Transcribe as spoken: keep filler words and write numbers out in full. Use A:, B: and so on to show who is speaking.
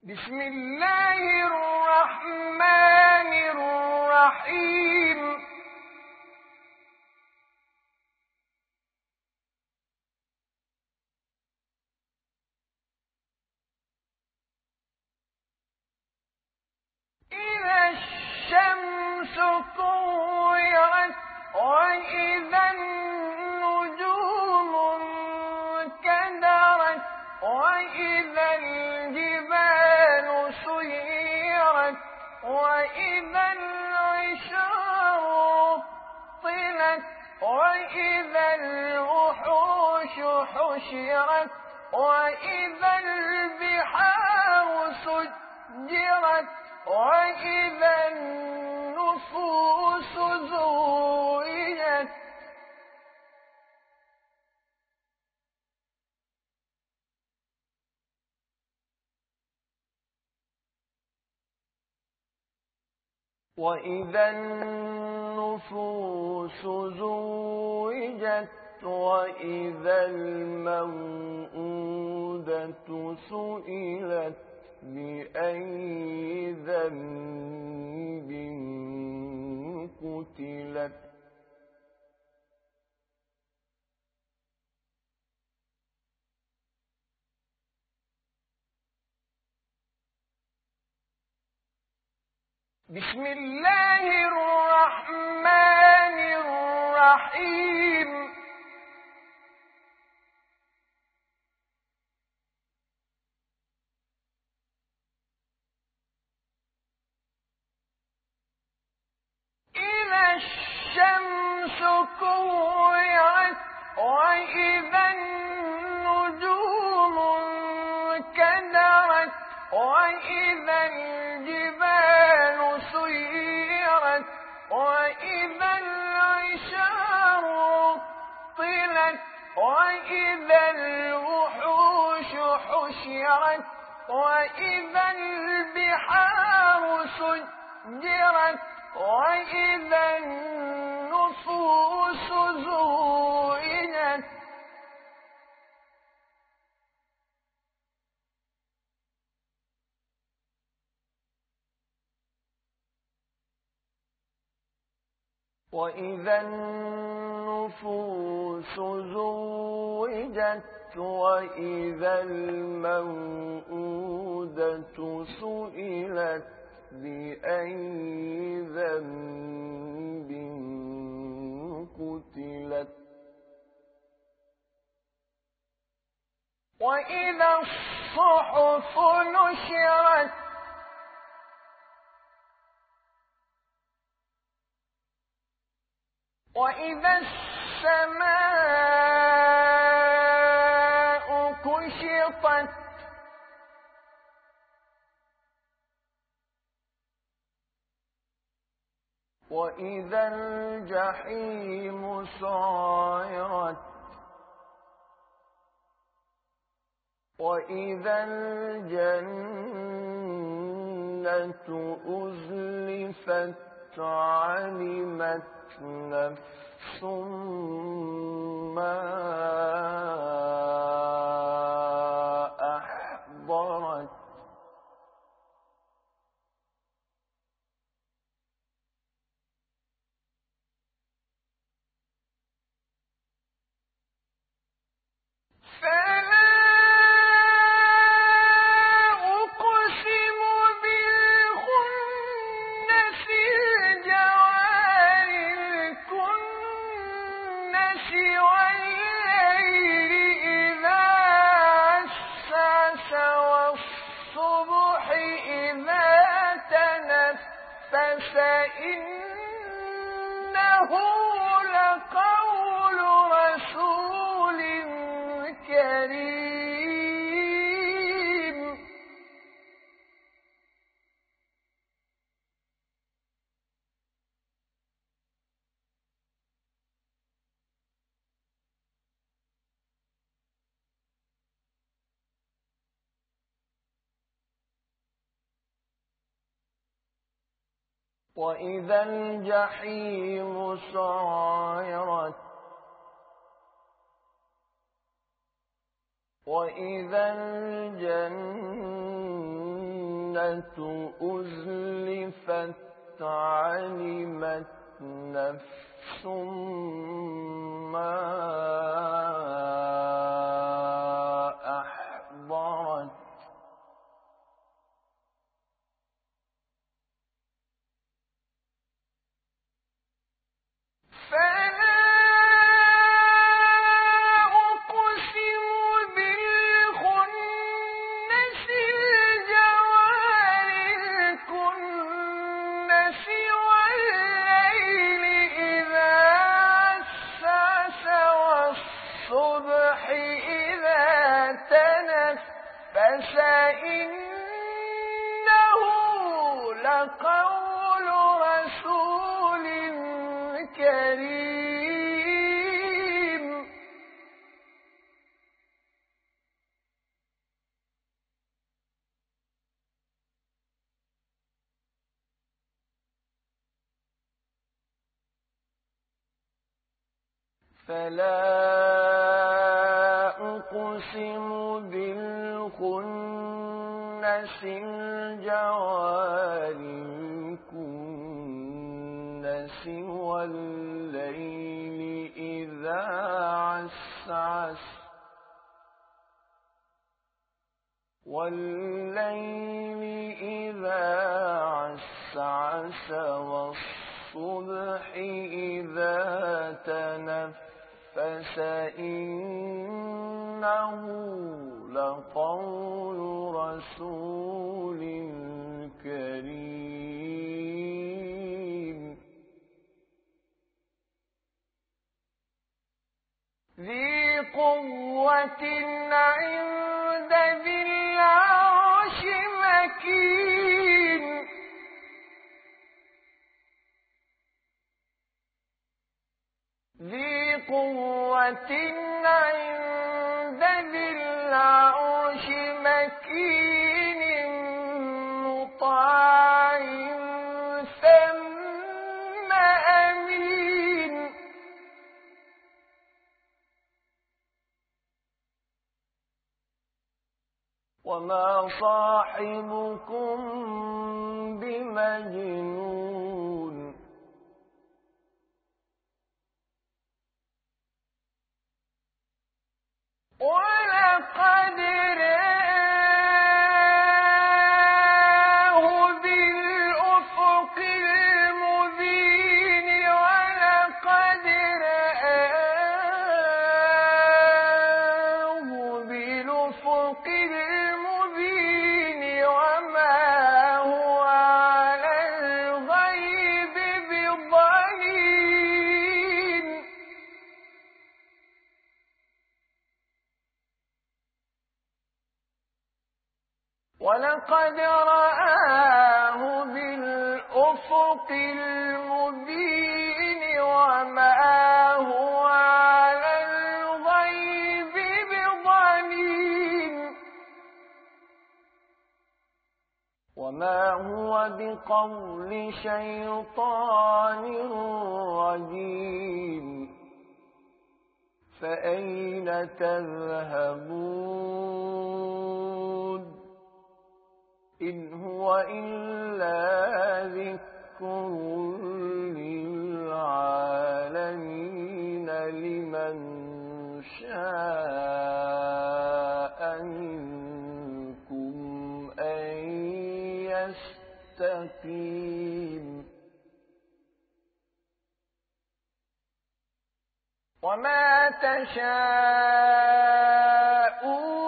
A: بسم الله الرحمن الرحيم إذا الشمس كورت وإذا النجوم انكدرت وإذا الجبال سيرت وإذا العشار طلت وإذا الوحوش حشرت وإذا البحار سجرت وإذا النفوس زوجت وإذا النفوس زوجت وإذا الموءودة سئلت بأي ذنب قتلت بسم الله الرحمن الرحيم إذا الشمس كورت وإذا النجوم انكدرت وإذا الجبال سيرت وإذا العشار طلت وإذا الوحوش حشرت وإذا البحار سجرت وإذا النفوس زوجت وإذا النفوس زوجت وإذا الموءودة سئلت بأي ذنب قتلت وإذا الصحف نشرت وإذا السماء كشطت وإذا الجحيم سعرت وإذا الجنة أزلفت علمت نفس ما أحضرت فلا أقسم بالخنس الجوار الكنس والليل إذا عسعس والصبح إذا تنفس إنه لقول رسول كريم وإذا الجحيم سعرت وإذا الجنة أزلفت علمت نفس ما أحضرت فلا أقسم بالخنس الجوار الكنس والليل إذا عسعس والصبح إذا تنفس إنه لقول رسول كريم فلا أقسم بالخنس الجوار الكنس والليل إذا عسعس والليل إذا عسعس والصبح إذا تنفس إنه لقول رسول كريم ذي قوة عند ذي العرش مكين ذي قوة عند ذي العرش مكين مطاع ثم أمين وما صاحبكم بمجنون ولقد رآه بالأفق المبين ولقد رآه بالأفق المبين وما هو على الغيب بضنين ولقد رآه بالأفق المبين وما هو على الغيب بضنين وما هو بقول شيطان رجيم فأين تذهبون إن هو إلا ذكر للعالمين لمن شاء منكم أن يستقيم وما تشاءون